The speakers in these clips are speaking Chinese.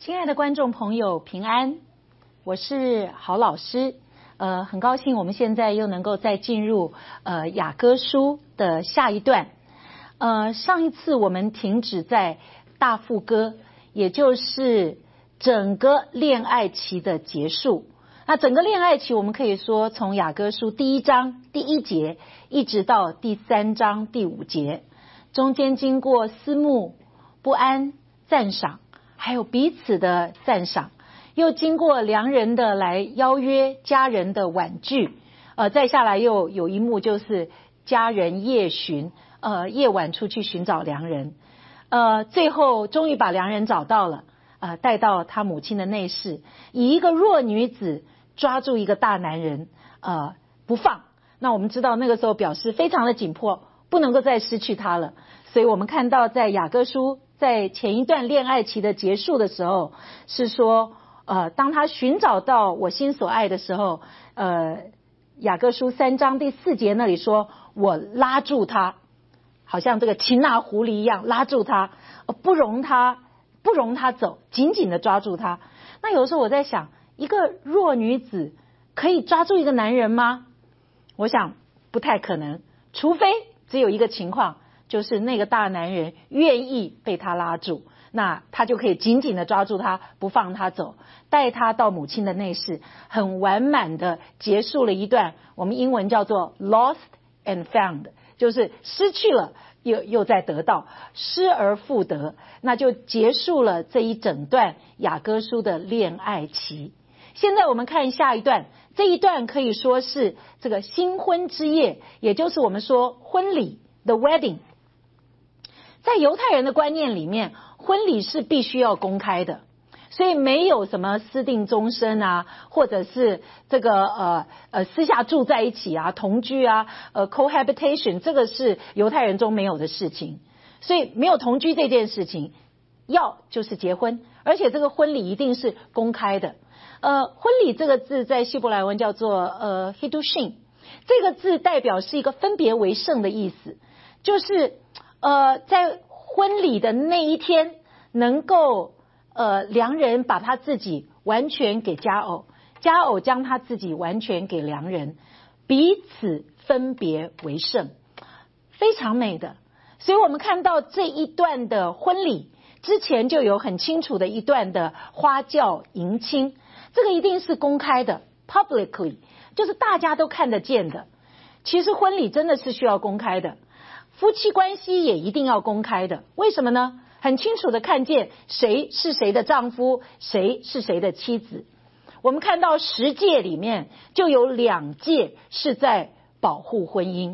亲爱的观众朋友，平安，我是郝老师。很高兴我们现在又能够再进入雅歌书的下一段。上一次我们停止在大副歌，也就是整个恋爱期的结束。那整个恋爱期我们可以说从雅歌书第1章第1节一直到第3章第5节，中间经过思慕、不安、赞赏，还有彼此的赞赏，又经过良人的来邀约，家人的婉拒，再下来又有一幕就是家人夜巡，夜晚出去寻找良人，最后终于把良人找到了，带到他母亲的内室，以一个弱女子抓住一个大男人，不放。那我们知道那个时候表示非常的紧迫，不能够再失去他了。所以我们看到在雅歌书在前一段恋爱期的结束的时候，是说当他寻找到我心所爱的时候，雅歌书3章第4节那里说，我拉住他，好像这个擒拿狐狸一样拉住他，不容他走，紧紧的抓住他。那有时候我在想，一个弱女子可以抓住一个男人吗？我想不太可能，除非只有一个情况，就是那个大男人愿意被他拉住，那他就可以紧紧的抓住他，不放他走，带他到母亲的内室，很完满的结束了一段我们英文叫做 lost and found， 就是失去了又再得到，失而复得，那就结束了这一整段雅歌书的恋爱期。现在我们看下一段，这一段可以说是这个新婚之夜，也就是我们说婚礼 the wedding。 在犹太人的观念里面，婚礼是必须要公开的，所以没有什么私定终身啊，或者是这个私下住在一起啊，同居啊cohabitation， 这个是犹太人中没有的事情，所以没有同居这件事情，要就是结婚，而且这个婚礼一定是公开的。婚礼这个字在希伯来文叫做hiddushin， 这个字代表是一个分别为圣的意思，就是在婚礼的那一天能够良人把他自己完全给佳偶，佳偶将他自己完全给良人，彼此分别为圣，非常美的。所以我们看到这一段的婚礼之前就有很清楚的一段的花轿迎亲，这个一定是公开的 publicly， 就是大家都看得见的。其实婚礼真的是需要公开的，夫妻关系也一定要公开的。为什么呢？很清楚的看见谁是谁的丈夫，谁是谁的妻子。我们看到10诫里面就有2诫是在保护婚姻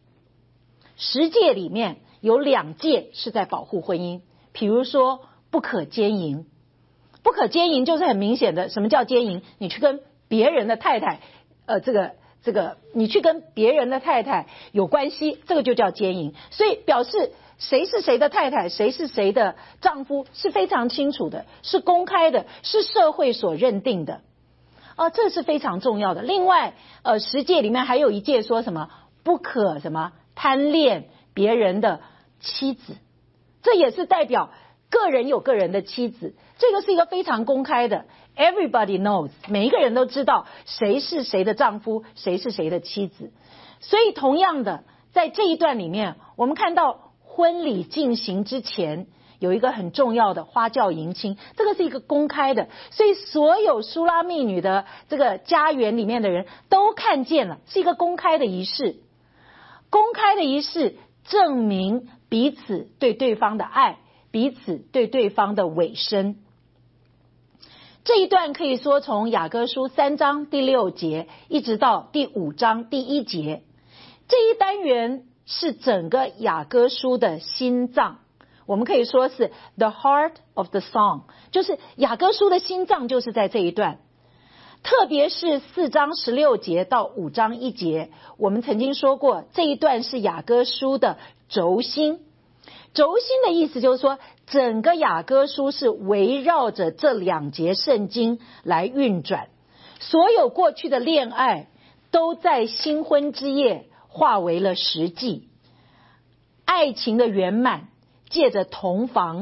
，10诫里面有2诫是在保护婚姻。比如说不可奸淫，不可奸淫就是很明显的，什么叫奸淫？你去跟别人的太太你去跟别人的太太有关系，这个就叫奸淫。所以表示谁是谁的太太，谁是谁的丈夫是非常清楚的，是公开的，是社会所认定的，这是非常重要的。另外10诫里面还有一诫说什么不可什么贪恋别人的妻子，这也是代表个人有个人的妻子，这个是一个非常公开的， everybody knows， 每一个人都知道谁是谁的丈夫，谁是谁的妻子。所以同样的，在这一段里面我们看到婚礼进行之前有一个很重要的花轿迎亲，这个是一个公开的，所以所有书拉密女的这个家园里面的人都看见了，是一个公开的仪式。公开的仪式证明彼此对对方的爱，彼此对对方的委身。这一段可以说从雅歌书3章第6节一直到第5章第1节，这一单元是整个雅歌书的心脏，我们可以说是 the heart of the song， 就是雅歌书的心脏就是在这一段。特别是4章16节到5章1节，我们曾经说过这一段是雅歌书的轴心。轴心的意思就是说，整个雅歌书是围绕着这2节圣经来运转，所有过去的恋爱都在新婚之夜化为了实际，爱情的圆满借着同房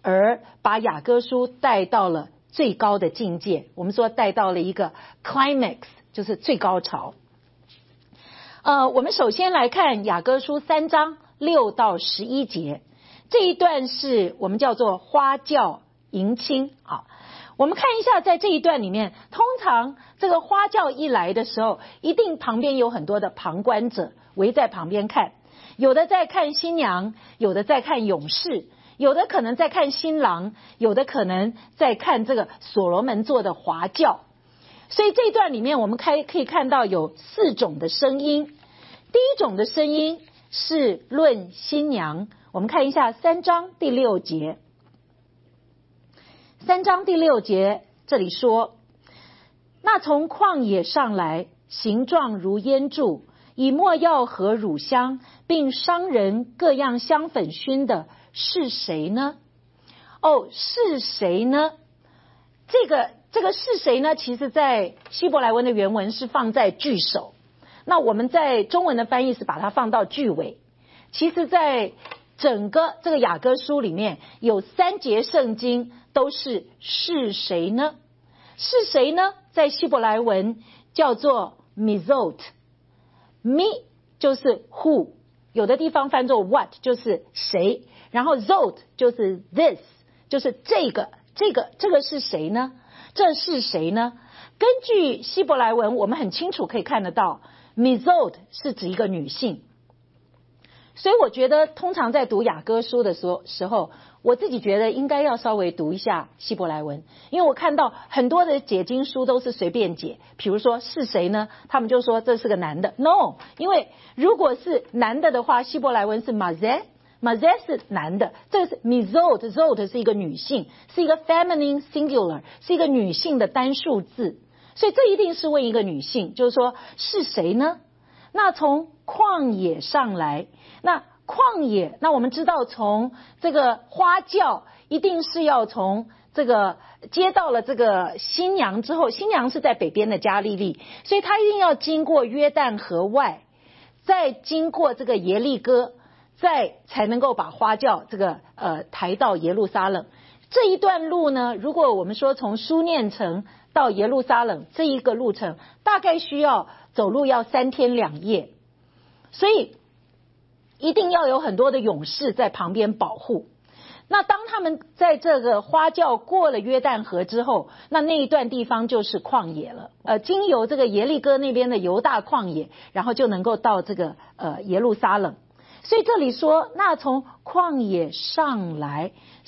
而把雅歌书带到了最高的境界。我们说带到了一个 climax， 就是最高潮。我们首先来看雅歌书3章6到11节，这一段是我们叫做花轿迎亲啊。我们看一下，在这一段里面，通常这个花轿一来的时候，一定旁边有很多的旁观者围在旁边看，有的在看新娘，有的在看勇士，有的可能在看新郎，有的可能在看这个所罗门座的华轿。所以这一段里面我们可以看到有4种的声音。第一种的声音是论新娘，我们看一下3章第6节。3章第6节这里说，那从旷野上来，形状如烟柱，以没药和乳香，并商人各样香粉熏的是谁呢？是谁呢？这个是谁呢？其实在希伯来文的原文是放在句首，那我们在中文的翻译是把它放到句尾。其实在整个这个雅歌书里面有3节圣经都是谁呢？是谁呢？在希伯来文叫做 mizot， mi 就是 who， 有的地方翻作 what 就是谁，然后 zot 就是 this， 就是这个是谁呢？这是谁呢？根据希伯来文我们很清楚可以看得到 mizot 是指一个女性。所以我觉得通常在读雅歌书的时候，我自己觉得应该要稍微读一下希伯来文，因为我看到很多的解经书都是随便解，比如说是谁呢？他们就说这是个男的。 No， 因为如果是男的的话，希伯来文是 mazeh 是男的，这个是 mizot 是一个女性，是一个 feminine singular， 是一个女性的单数字，所以这一定是问一个女性，就是说是谁呢？那从旷野上来，那旷野，那我们知道从这个花轿一定是要从这个接到了这个新娘之后，新娘是在北边的加利利，所以她一定要经过约旦河外，再经过这个耶利哥，再才能够把花轿这个抬到耶路撒冷。这一段路呢，如果我们说从书念城到耶路撒冷这一个路程，大概需要走路要3天2夜，所以一定要有很多的勇士在旁边保护。那当他们在这个花轿过了约旦河之后，那一段地方就是旷野了。经由这个耶利哥那边的犹大旷野，然后就能够到这个耶路撒冷。所以这里说，那从旷野上来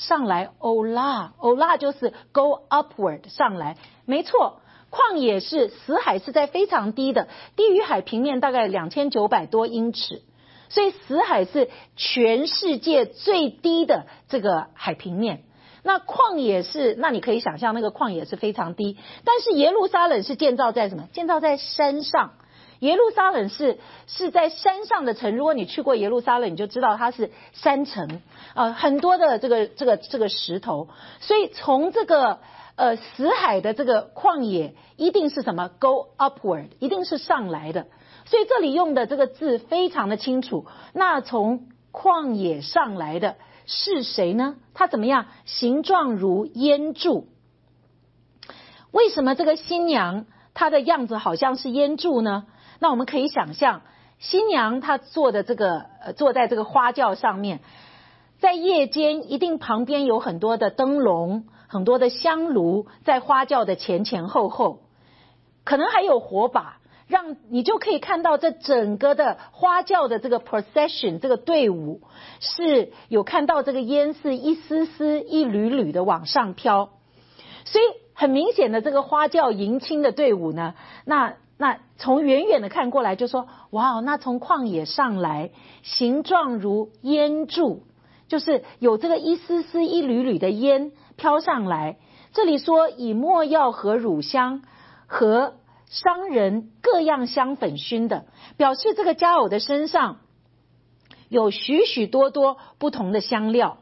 ，ola 就是 go upward 上来，没错。旷野是死海，是在非常低的，低于海平面大概2900多英尺，所以死海是全世界最低的这个海平面。那旷野是，那你可以想象那个旷野是非常低，但是耶路撒冷是建造在什么？建造在山上。耶路撒冷是在山上的城，如果你去过耶路撒冷，你就知道它是山城，很多的这个石头，所以从这个死海的这个旷野一定是什么 go upward， 一定是上来的。所以这里用的这个字非常的清楚。那从旷野上来的是谁呢？他怎么样？形状如烟柱。为什么这个新娘她的样子好像是烟柱呢？那我们可以想象，新娘她坐在这个花轿上面，在夜间一定旁边有很多的灯笼，很多的香炉在花轿的前前后后，可能还有火把，让你就可以看到这整个的花轿的这个 procession 这个队伍是有看到这个烟是一丝丝一缕缕的往上飘。所以很明显的这个花轿迎亲的队伍呢，那从远远的看过来就说，哇，那从旷野上来，形状如烟柱，就是有这个一丝丝一缕缕的烟飘上来。这里说以没药和乳香和商人各样香粉熏的，表示这个佳偶的身上有许许多多不同的香料。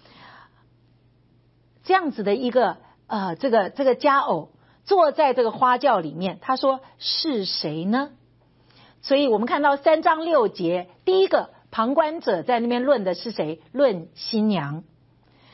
这样子的一个这个佳偶坐在这个花轿里面，他说是谁呢？所以我们看到3章6节，第一个旁观者在那边论的是谁？论新娘。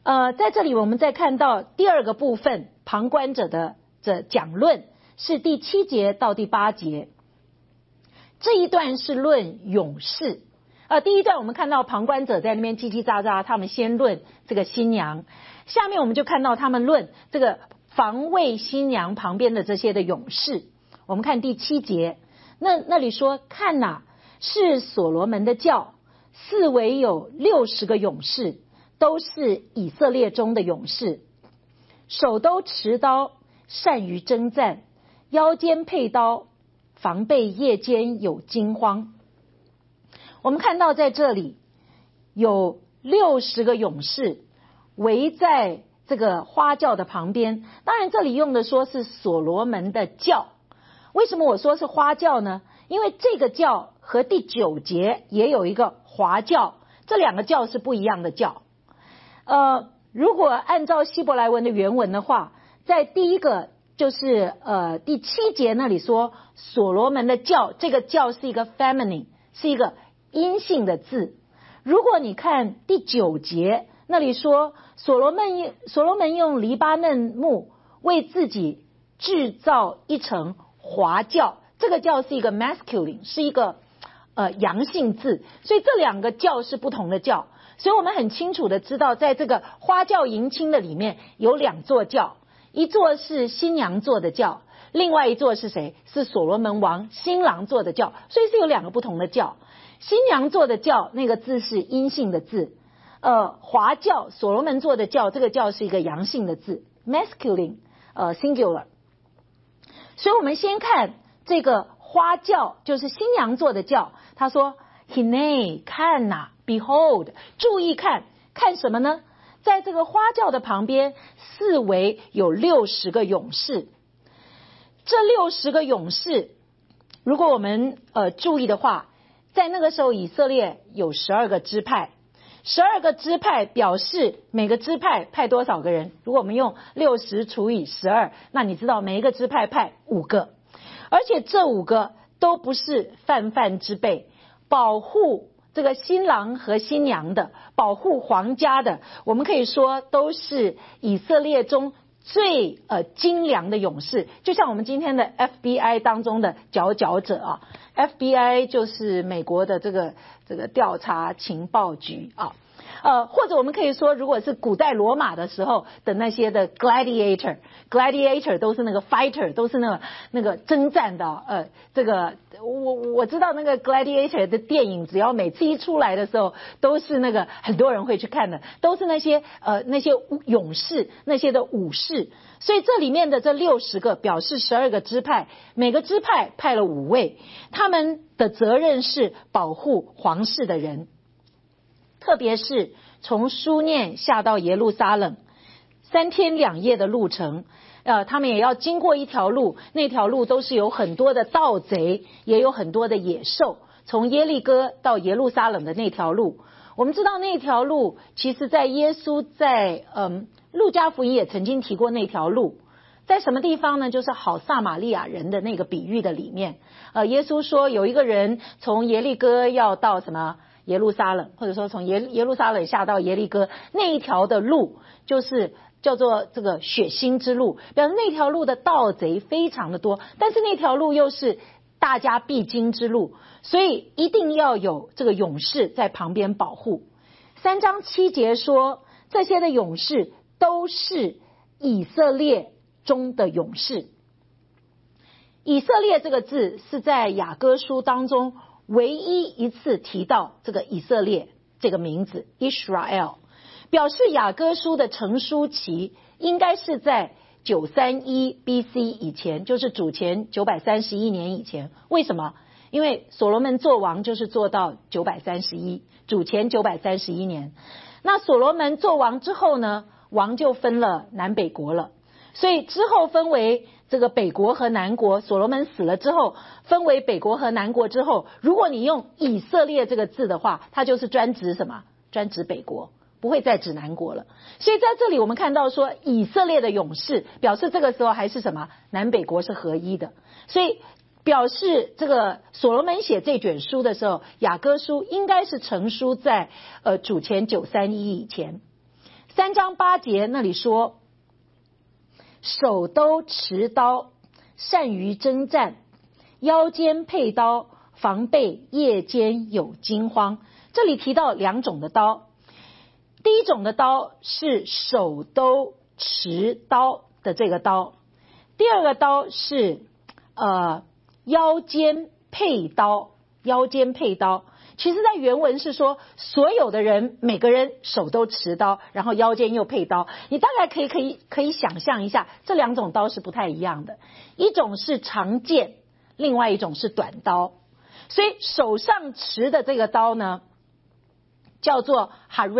在这里我们再看到第二个部分，旁观者的讲论是第7节到第8节。这一段是论勇士。第一段我们看到旁观者在那边叽叽喳喳，他们先论这个新娘。下面我们就看到他们论这个防卫新娘旁边的这些的勇士。我们看第7节，那里说，看哪，是所罗门的教，四围有60个勇士，都是以色列中的勇士，手都持刀，善于征战，腰间佩刀，防备夜间有惊慌。我们看到在这里有60个勇士围在这个花轿的旁边，当然这里用的说是所罗门的轿。为什么我说是花轿呢？因为这个轿和第9节也有一个华轿，这两个轿是不一样的轿。如果按照希伯来文的原文的话，在第一个就是第7节那里说所罗门的轿，这个轿是一个 feminine， 是一个阴性的字。如果你看第9节那里说所罗门用黎巴嫩木为自己制造一乘华轿，这个轿是一个 masculine， 是一个阳性字，所以这两个轿是不同的轿。所以我们很清楚的知道，在这个花轿迎亲的里面有2座轿，一座是新娘座的轿，另外一座是谁？是所罗门王新郎座的轿，所以是有2个不同的轿。新娘座的轿那个字是阴性的字，华轿所罗门座的轿，这个轿是一个阳性的字 masculine singular。 所以我们先看这个花轿，就是新娘座的轿，他说 Hine 看哪 behold， 注意看什么呢？在这个花轿的旁边四围有60个勇士。这60个勇士如果我们注意的话，在那个时候以色列有12个支派，12个支派表示每个支派派多少个人？如果我们用60除以12，那你知道每一个支派派5个，而且这5个都不是泛之辈，保护这个新郎和新娘的，保护皇家的，我们可以说都是以色列中最精良的勇士，就像我们今天的 FBI 当中的佼佼者啊。FBI 就是美国的这个调查情报局啊。或者我们可以说，如果是古代罗马的时候的那些的 gladiator 都是那个 fighter， 都是那个征战的。这个我知道那个 gladiator 的电影，只要每次一出来的时候，都是那个很多人会去看的，都是那些勇士，那些的武士。所以这里面的这60个表示12个支派，每个支派派了5位，他们的责任是保护皇室的人。特别是从书念下到耶路撒冷3天2夜的路程，他们也要经过一条路，那条路都是有很多的盗贼，也有很多的野兽。从耶利哥到耶路撒冷的那条路，我们知道那条路其实在耶稣在路加福音也曾经提过那条路，在什么地方呢？就是好撒玛利亚人的那个比喻的里面，耶稣说有一个人从耶利哥要到什么耶路撒冷，或者说从耶路撒冷下到耶利哥，那一条的路就是叫做这个血腥之路，表示那条路的盗贼非常的多，但是那条路又是大家必经之路，所以一定要有这个勇士在旁边保护。3章7节说，这些的勇士都是以色列中的勇士。以色列这个字是在雅歌书当中唯一一次提到这个以色列这个名字 Israel， 表示雅歌书的成书期应该是在931 BC 以前，就是主前931年以前。为什么？因为所罗门做王就是做到931，主前931年。那所罗门做王之后呢，王就分了南北国了，所以之后分为这个北国和南国。所罗门死了之后分为北国和南国之后，如果你用以色列这个字的话，它就是专指什么？专指北国，不会再指南国了。所以在这里我们看到说以色列的勇士表示这个时候还是什么？南北国是合一的，所以表示这个所罗门写这卷书的时候，雅歌书应该是成书在主前931以前。 3章8节那里说，手都持刀，善于征战，腰间佩刀，防备夜间有惊慌。这里提到2种的刀，第一种的刀是手都持刀的这个刀，第二个刀是腰间佩刀，腰间佩刀。其实在原文是说所有的人每个人手都持刀，然后腰间又佩刀。你大概可以想象一下，这2种刀是不太一样的，一种是长剑，另外一种是短刀。所以手上持的这个刀呢叫做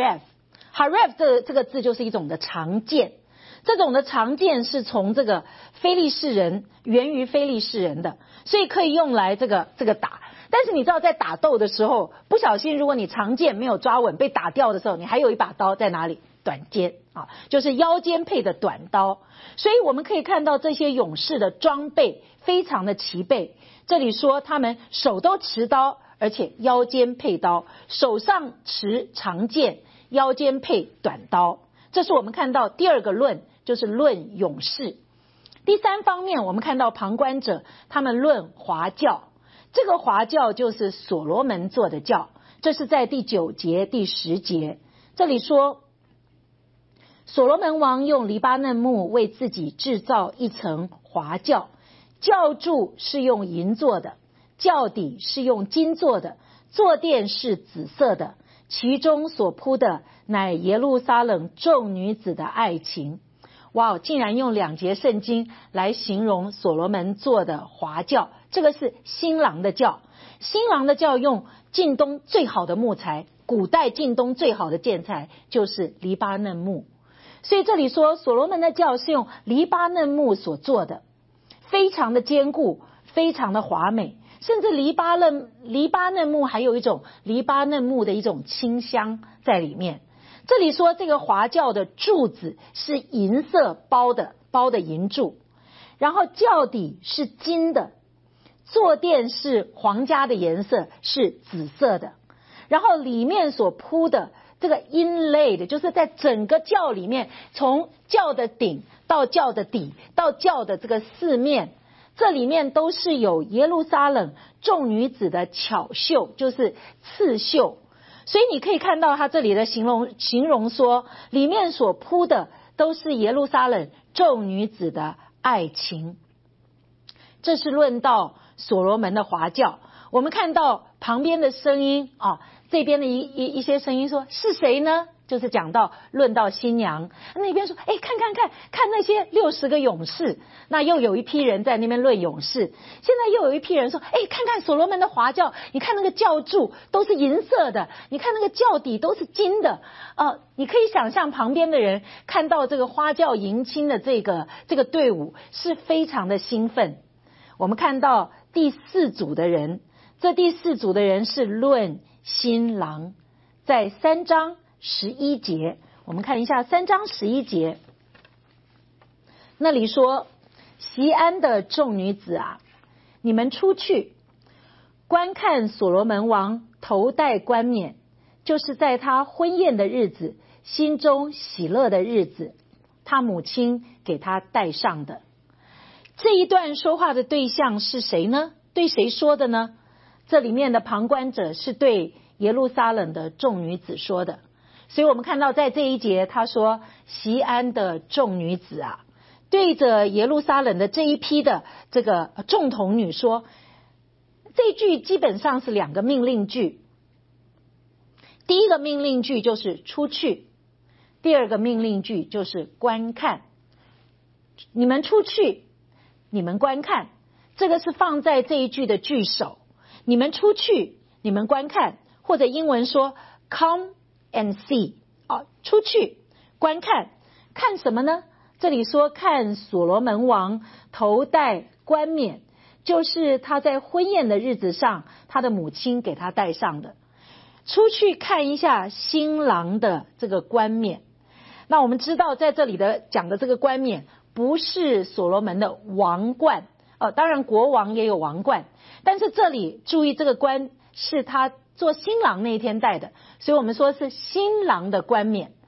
haref 这个字就是一种的长剑，这种的长剑是从这个非利士人，源于非利士人的，所以可以用来这个打。但是你知道在打斗的时候，不小心如果你长剑没有抓稳被打掉的时候，你还有一把刀在哪里？短剑啊，就是腰间配的短刀。所以我们可以看到这些勇士的装备非常的齐备。这里说他们手都持刀，而且腰间佩刀，手上持长剑，腰间佩短刀。这是我们看到第2个论，就是论勇士。第3方面，我们看到旁观者他们论华教，这个华教就是所罗门做的教，这是在第9节第10节。这里说，所罗门王用黎巴嫩木为自己制造一层华教，教柱是用银做的，教底是用金做的，坐垫是紫色的，其中所铺的乃耶路撒冷众女子的爱情。哇，竟然用2节圣经来形容所罗门做的华教，这个是新郎的教。新郎的教用近东最好的木材，古代近东最好的建材就是黎巴嫩木，所以这里说所罗门的教是用黎巴嫩木所做的，非常的坚固，非常的华美，甚至黎巴嫩木还有一种黎巴嫩木的一种清香在里面。这里说这个华教的柱子是银色包的银柱，然后教底是金的，坐垫是皇家的颜色，是紫色的，然后里面所铺的这个 inlaid 就是在整个教里面，从教的顶到教的底到教的这个四面，这里面都是有耶路撒冷众女子的巧绣，就是刺绣。所以你可以看到他这里的形容说，里面所铺的都是耶路撒冷众女子的爱情。这是论到所罗门的华教。我们看到旁边的声音这边的一些声音说是谁呢？就是讲到论到新娘，那边说看那些60个勇士，那又有一批人在那边论勇士，现在又有一批人说看所罗门的华教，你看那个教柱都是银色的，你看那个教底都是金的，你可以想象旁边的人看到这个花轿迎亲的这个队伍是非常的兴奋。我们看到第4组的人，这第4组的人是论新郎，在3章11节，我们看一下3章11节，那里说，锡安的众女子啊，你们出去观看所罗门王头戴冠冕，就是在他婚宴的日子，心中喜乐的日子，他母亲给他戴上的。这一段说话的对象是谁呢？对谁说的呢？这里面的旁观者是对耶路撒冷的众女子说的。所以我们看到在这一节他说，锡安的众女子啊，对着耶路撒冷的这一批的这个众童女说，这一句基本上是2个命令句。第一个命令句就是出去，第2个命令句就是观看。你们出去，你们观看，这个是放在这一句的句首。你们出去，你们观看，或者英文说 come and see 出去观看，看什么呢？这里说看所罗门王头戴冠冕，就是他在婚宴的日子上，他的母亲给他戴上的。出去看一下新郎的这个冠冕。那我们知道在这里的讲的这个冠冕不是所罗门的王冠，当然国王也有王冠，但是这里注意这个冠是他做新郎那一天戴的，所以我们说是新郎的冠冕。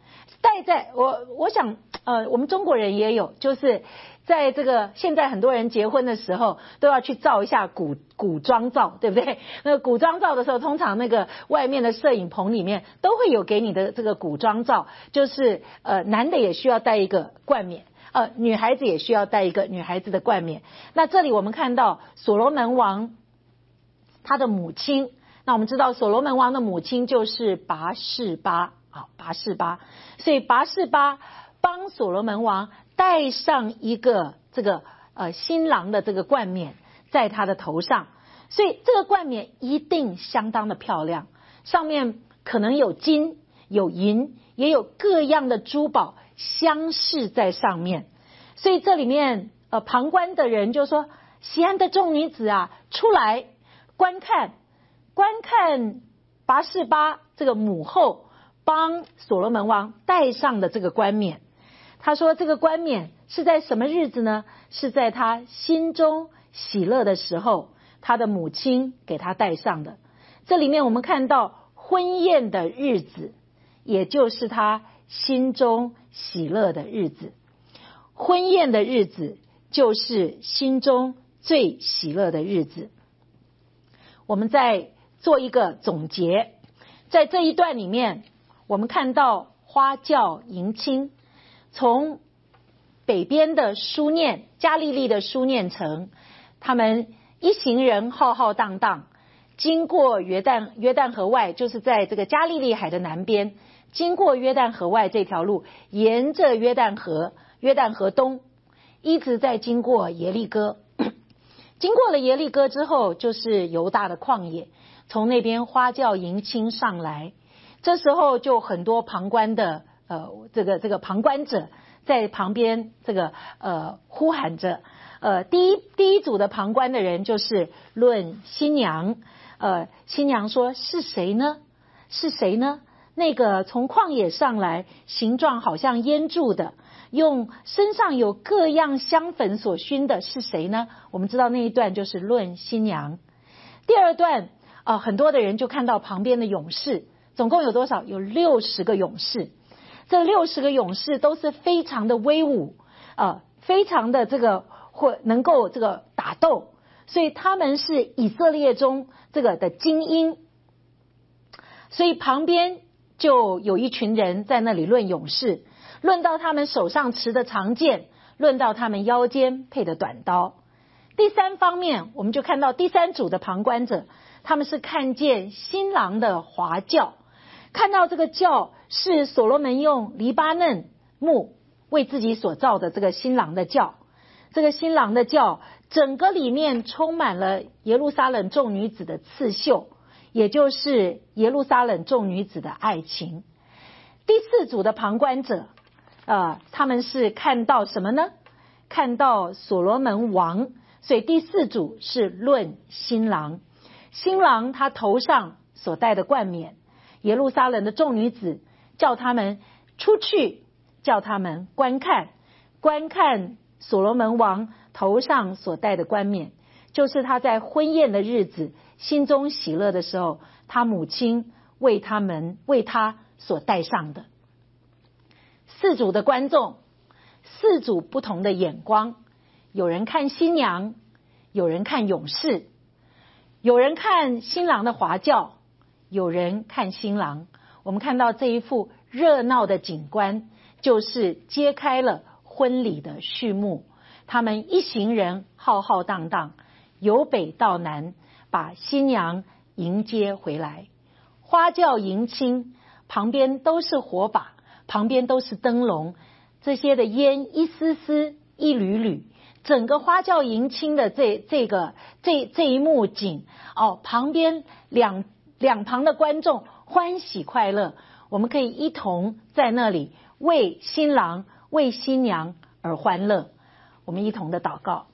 戴在我想我们中国人也有，就是在这个现在很多人结婚的时候都要去照一下古装照，对不对？那个古装照的时候，通常那个外面的摄影棚里面都会有给你的这个古装照，就是男的也需要戴一个冠冕，女孩子也需要戴一个女孩子的冠冕。那这里我们看到所罗门王他的母亲，那我们知道所罗门王的母亲就是拔示巴，拔示巴，所以拔示巴帮所罗门王戴上一个这个新郎的这个冠冕在他的头上，所以这个冠冕一定相当的漂亮，上面可能有金有银，也有各样的珠宝镶饰在上面。所以这里面旁观的人就说，西安的众女子啊，出来观看拔示巴这个母后帮所罗门王戴上的这个冠冕。他说这个冠冕是在什么日子呢？是在他心中喜乐的时候，他的母亲给他戴上的。这里面我们看到婚宴的日子，也就是他心中喜乐的日子。婚宴的日子就是心中最喜乐的日子。我们再做一个总结，在这一段里面，我们看到花轿迎亲，从北边的书念加利利的书念城，他们一行人浩浩荡荡，经过约旦河外，就是在这个加利利海的南边，经过约旦河外这条路，沿着约旦河东，一直在经过耶利哥。经过了耶利哥之后，就是犹大的旷野，从那边花轿迎亲上来。这时候就很多旁观的这个旁观者在旁边这个呼喊着。第一组的旁观的人就是论新娘。新娘说，是谁呢？是谁呢？那个从旷野上来，形状好像烟柱的，用身上有各样香粉所熏的，是谁呢？我们知道那一段就是论新娘。第二段很多的人就看到旁边的勇士，总共有多少？有60个勇士。这60个勇士都是非常的威武，非常的这个或能够这个打斗，所以他们是以色列中这个的精英。所以旁边就有一群人在那里论勇士，论到他们手上持的长剑，论到他们腰间配的短刀。第三方面，我们就看到第三组的旁观者，他们是看见新郎的华轿，看到这个轿是所罗门用黎巴嫩木为自己所造的这个新郎的轿。这个新郎的轿整个里面充满了耶路撒冷众女子的刺绣，也就是耶路撒冷众女子的爱情。第四组的旁观者他们是看到什么呢？看到所罗门王。所以第四组是论新郎。新郎他头上所戴的冠冕，耶路撒冷的众女子叫他们出去，叫他们观看所罗门王头上所戴的冠冕，就是他在婚宴的日子心中喜乐的时候，他母亲为他所戴上的。四组的观众，四组不同的眼光，有人看新娘，有人看勇士，有人看新郎的华轿，有人看新郎。我们看到这一幅热闹的景观，就是揭开了婚礼的序幕。他们一行人浩浩荡荡，由北到南，把新娘迎接回来。花轿迎亲，旁边都是火把，旁边都是灯笼，这些的烟一丝丝一缕缕，整个花轿迎亲的这一幕景旁边两旁的观众欢喜快乐，我们可以一同在那里为新郎为新娘而欢乐。我们一同的祷告。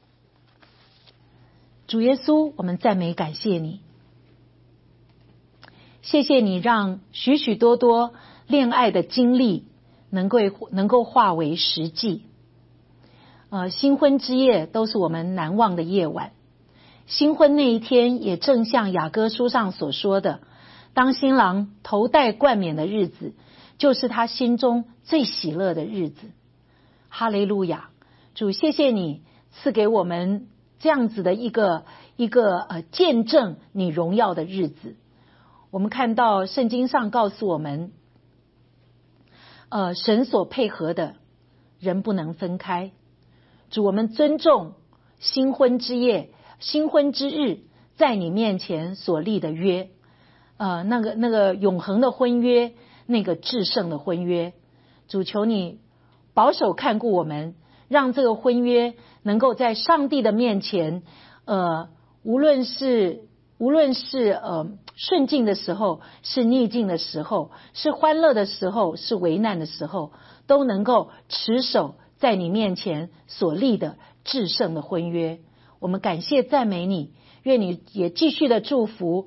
主耶稣，我们赞美感谢你，谢谢你让许许多多恋爱的经历能够化为实际。新婚之夜都是我们难忘的夜晚，新婚那一天也正像雅歌书上所说的， 当新郎头戴冠冕的日子，就是他心中最喜乐的日子。哈利路亚！主，谢谢你赐给我们这样子的一个见证你荣耀的日子。我们看到圣经上告诉我们，神所配合的人不能分开。主，我们尊重新婚之夜、新婚之日在你面前所立的约，那个永恒的婚约，那个至圣的婚约。主，求你保守看顾我们，让这个婚约能够在上帝的面前，无论是顺境的时候，是逆境的时候，是欢乐的时候，是危难的时候，都能够持守在你面前所立的至圣的婚约。我们感谢赞美你，愿你也继续的祝福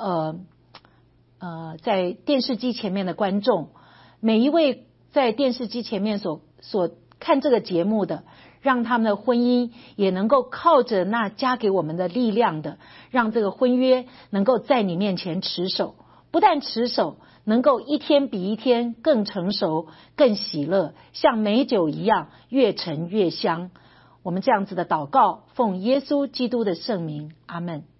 在电视机前面的观众，每一位在电视机前面所看这个节目的，让他们的婚姻也能够靠着那加给我们的力量的，让这个婚约能够在你面前持守，不但持守，能够一天比一天更成熟，更喜乐，像美酒一样越陈越香。我们这样子的祷告，奉耶稣基督的圣名，阿们。